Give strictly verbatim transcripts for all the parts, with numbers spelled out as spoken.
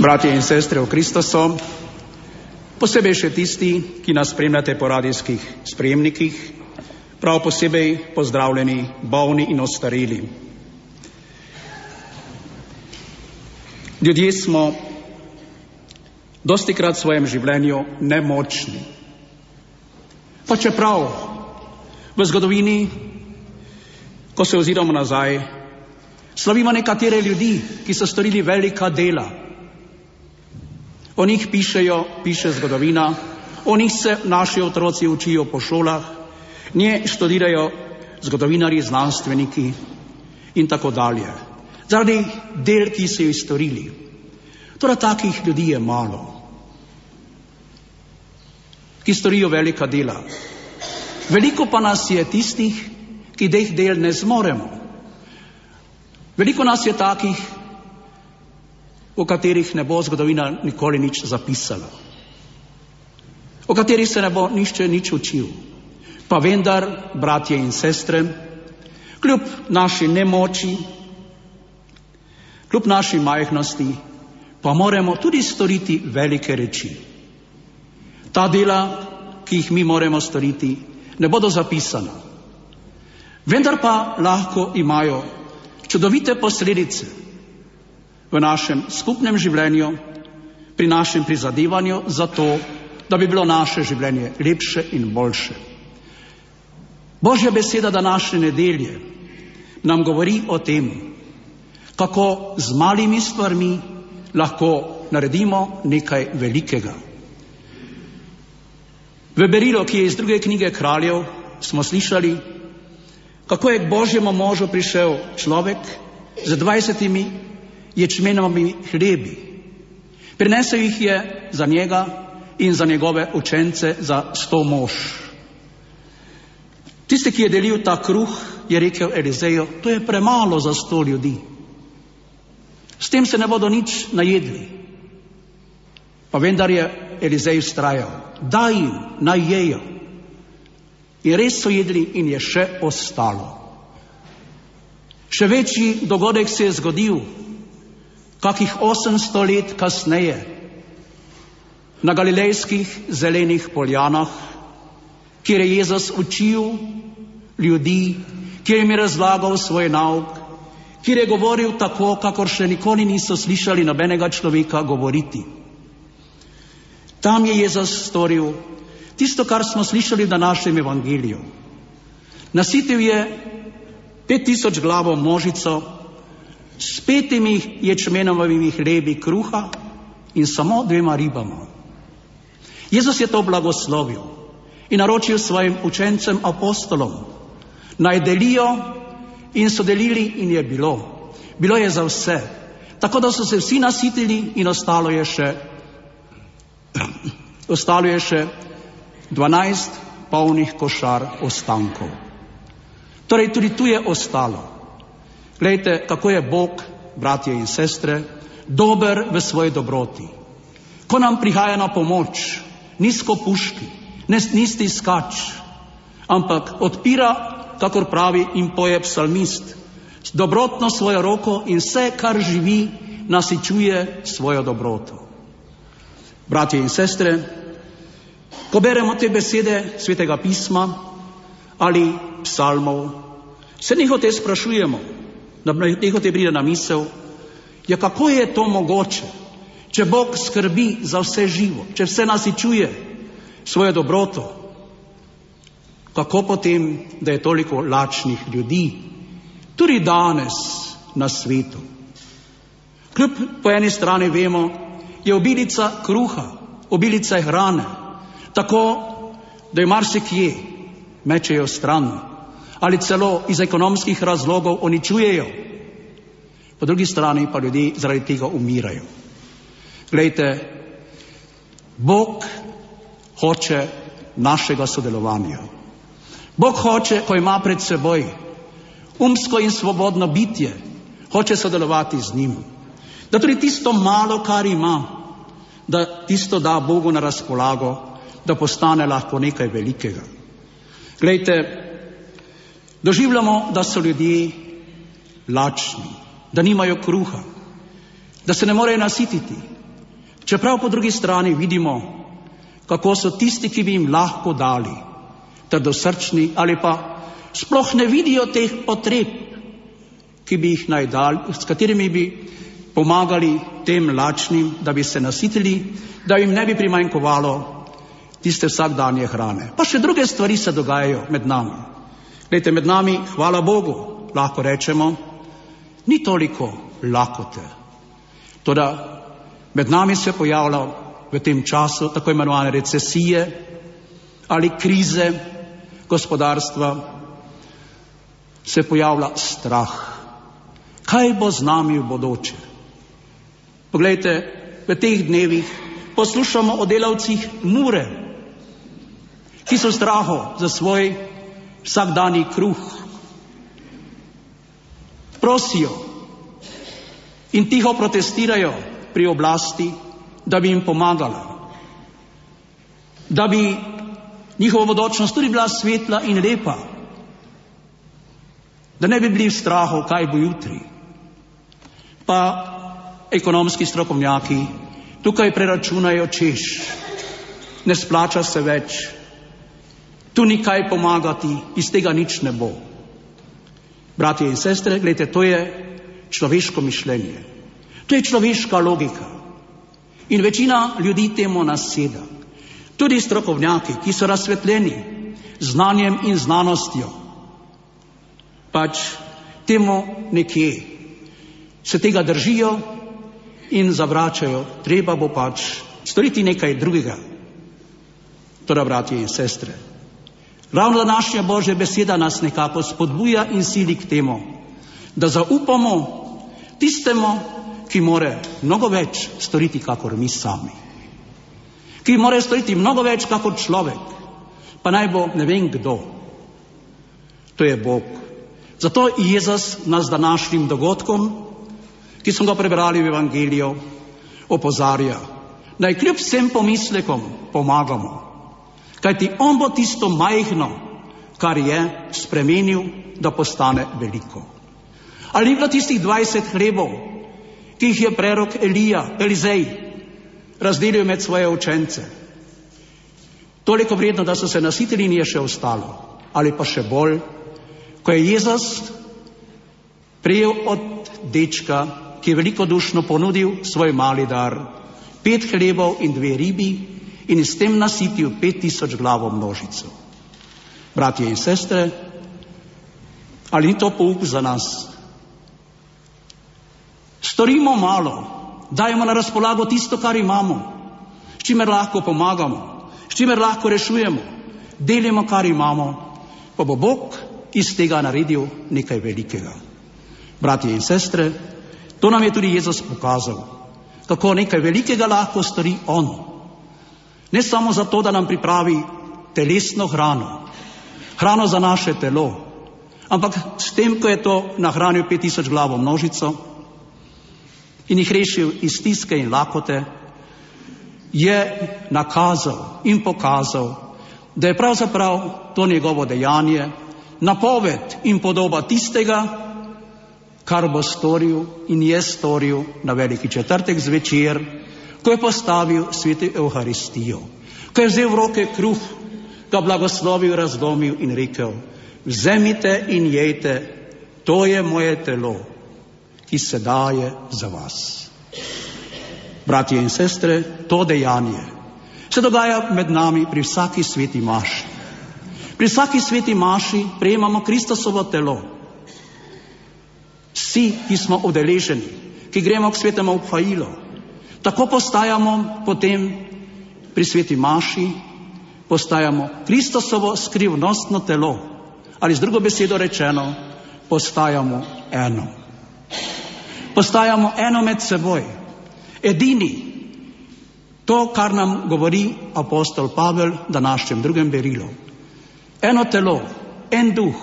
Bratje in sestre v Kristusu, posebej še tisti, ki nas spremljate po radijskih sprejemnikih, prav posebej pozdravljeni bolni in ostareli. Ljudje smo dostikrat v svojem življenju nemočni. Pa čeprav v zgodovini, ko se oziramo nazaj, slavimo nekatere ljudi, ki so storili velika dela. O njih pišejo, piše zgodovina, o njih se naši otroci učijo po šolah, nje študirajo zgodovinarji, znanstveniki in tako dalje. Zaradi del, ki so jih storili. Torej takih ljudi je malo, ki storijo velika dela. Veliko pa nas je tistih, ki teh del ne zmoremo. Veliko nas je takih, o katerih ne bo zgodovina nikoli nič zapisala, o katerih se ne bo nišče nič učil. Pa vendar, bratje in sestre, kljub naši nemoči, kljub naši majhnosti, pa moramo tudi storiti velike reči. Ta dela, ki jih mi moramo storiti, ne bodo zapisana. Vendar pa lahko imajo čudovite posledice v našem skupnem življenju, pri našem prizadevanju za to, da bi bilo naše življenje lepše in boljše. Božja beseda današnje nedelje nam govori o tem, kako z malimi stvarmi lahko naredimo nekaj velikega. V berilu, ki je iz druge knjige Kraljev, smo slišali, kako je k Božjemu možu prišel človek z dvajsetimi ječmenovimi hlebi. Prinesel jih je za njega in za njegove učence za sto mož. Tisti, ki je delil ta kruh, je rekel Elizeju, to je premalo za sto ljudi. S tem se ne bodo nič najedli. Pa vendar je Elizej vztrajal, daj jim, naj jejo. In res so jedli in je še ostalo. Še večji dogodek se je zgodil, kakih osemsto let kasneje, na galilejskih zelenih poljanah, kjer je Jezus učil ljudi, kjer jim je razlagal svoj nauk, kjer je govoril tako, kakor še nikoli niso slišali nobenega človeka govoriti. Tam je Jezus storil tisto, kar smo slišali v današnjem evangeliju. Nasitil je pet tisoč glavo množico s petimi ječmenovimi hlebi kruha in samo dvema ribama. Jezus je to blagoslovil in naročil svojim učencem apostolom, naj delijo, in so delili in je bilo. Bilo je za vse, tako da so se vsi nasitili in ostalo je še, ostalo je še dvanajst polnih košar ostankov. Torej tudi tu je ostalo. Glejte, kako je Bog, bratje in sestre, dober v svoji dobroti. Ko nam prihaja na pomoč, nizko puški, ni stiskač, ampak odpira, kakor pravi in poje psalmist, dobrotno svojo roko in vse, kar živi, nasičuje svojo dobroto. Bratje in sestre, ko beremo te besede Svetega pisma ali psalmov, se nehote sprašujemo, da nehote pride na misel, ja, kako je to mogoče, če Bog skrbi za vse živo, če vse nasičuje svojo dobroto, kako potem, da je toliko lačnih ljudi, tudi danes na svetu. Kljub po eni strani vemo, je obilica kruha, obilica hrane, tako, da jo marsikje mečejo stran, ali celo iz ekonomskih razlogov uničujejo. Po drugi strani pa ljudje zaradi tega umirajo. Glejte, Bog hoče našega sodelovanja. Bog hoče, ko ima pred seboj umsko in svobodno bitje, hoče sodelovati z njim. Da tudi tisto malo, kar ima, da tisto da Bogu na razpolago, da postane lahko nekaj velikega. Glejte, doživljamo, da so ljudje lačni, da nimajo kruha, da se ne morejo nasititi. Čeprav po drugi strani vidimo, kako so tisti, ki bi jim lahko dali, trdosrčni ali pa sploh ne vidijo teh potreb, ki bi jih naj dali, s katerimi bi pomagali tem lačnim, da bi se nasitili, da jim ne bi primanjkovalo tiste vsakdanje hrane. Pa še druge stvari se dogajajo med nami. Glejte, med nami, hvala Bogu, lahko rečemo, ni toliko lakote. Toda med nami se pojavlja v tem času tako imenovane recesije ali krize gospodarstva, se pojavlja strah. Kaj bo z nami v bodoče? Poglejte, v teh dnevih poslušamo o delavcih Mure, ki so v strahu za svoj vsakdanji kruh. Prosijo in tiho protestirajo pri oblasti, da bi jim pomagala, da bi njihova bodočnost tudi bila svetla in lepa, da ne bi bili v strahu, kaj bo jutri. Pa ekonomski strokovnjaki tukaj preračunajo, češ, ne splača se več, tu ni kaj pomagati, iz tega nič ne bo. Bratje in sestre, gledajte, to je človeško mišljenje, to je človeška logika in večina ljudi temu naseda. Tudi strokovnjaki, ki so razsvetljeni znanjem in znanostjo, pač temu nekje se tega držijo in zavračajo, treba bo pač storiti nekaj drugega. Torej, bratje in sestre, ravno današnja Božja beseda nas nekako spodbuja in sili k temu, da zaupamo tistemu, ki more mnogo več storiti, kakor mi sami. Ki more storiti mnogo več, kakor človek, pa naj bo ne vem kdo. To je Bog. Zato Jezus nas današnjim dogodkom, ki smo ga prebrali v Evangeliju, opozarja, naj kljub vsem pomislekom pomagamo. Kajti on bo tisto majhno, kar je, spremenil, da postane veliko. Ali ni bilo tistih dvajset hlebov, ki jih je prerok Elija, Elizej, razdelil med svoje učence? Toliko vredno, da so se nasitili in je še ostalo. Ali pa še bolj, ko je Jezus prejel od dečka, ki je velikodušno ponudil svoj mali dar, pet hlebov in dve ribi, in s tem nasitil pet tisoč glavo množico. Bratje in sestre, ali ni to pouk za nas? Storimo malo, dajemo na razpolago tisto, kar imamo, s čimer lahko pomagamo, s čimer lahko rešujemo, delimo, kar imamo, pa bo Bog iz tega naredil nekaj velikega. Bratje in sestre, to nam je tudi Jezus pokazal, kako nekaj velikega lahko stori on. Ne samo zato, da nam pripravi telesno hrano, hrano za naše telo, ampak s tem, ko je to nahranil pet tisoč glavo množico in jih rešil iz stiske in lakote, je nakazal in pokazal, da je pravzaprav to njegovo dejanje napoved in podoba tistega, kar bo storil in je storil na veliki četrtek zvečer, ko je postavil sveto Evharistijo, ko je vzel v roke kruh, ga blagoslovil, razlomil in rekel, vzemite in jejte, to je moje telo, ki se daje za vas. Bratje in sestre, to dejanje se dogaja med nami pri vsaki sveti maši. Pri vsaki sveti maši prejemamo Kristusovo telo. Vsi, ki smo udeleženi, ki gremo k svetemu obhajilu, tako postajamo potem pri sveti maši, postajamo Kristusovo skrivnostno telo, ali z drugo besedo rečeno, postajamo eno. Postajamo eno med seboj. Edini, to, kar nam govori apostol Pavel v današnjem drugem berilu. Eno telo, en duh,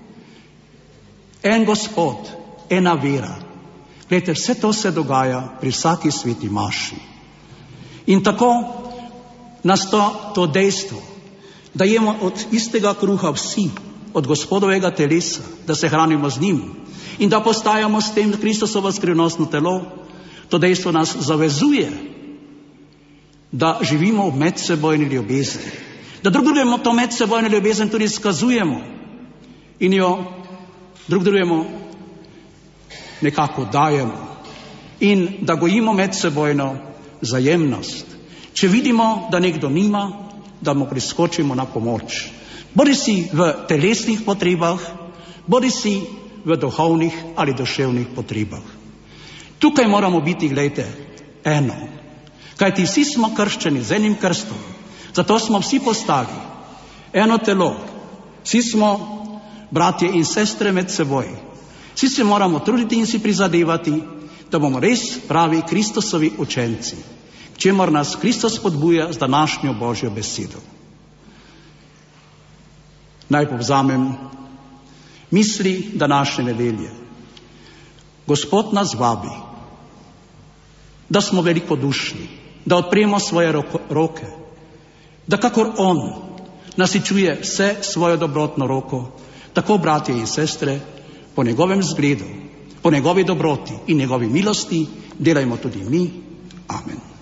en Gospod, ena vera. Glejte, vse to se dogaja pri vsaki sveti maši. In tako nas to, to dejstvo, da jemo od istega kruha vsi, od Gospodovega telesa, da se hranimo z njim in da postajamo s tem Kristusovo skrivnostno telo, to dejstvo nas zavezuje da živimo v medsebojni ljubezni, da drug drugemu to medsebojno ljubezen tudi skazujemo in jo drug drugemu nekako dajemo in da gojimo medsebojno vzajemnost. Če vidimo, da nekdo nima, da mu priskočimo na pomoč. Bodisi v telesnih potrebah, bodisi v duhovnih ali duševnih potrebah. Tukaj moramo biti, glejte, eno. Kajti vsi smo krščeni z enim krstom. Zato smo vsi postali eno telo. Vsi smo bratje in sestre med seboj. Vsi se moramo truditi in si prizadevati, da bomo res pravi Kristusovi učenci, k čemur nas Kristus spodbuja z današnjo Božjo besedo. Naj povzamem misli današnje nedelje. Gospod nas vabi, da smo velikodušni, da odpremo svoje roke, da kakor On nasičuje vse svojo dobrotno roko, tako bratje in sestre, po njegovem zgledu, po njegovi dobroti in njegovi milosti delajmo tudi mi. Amen.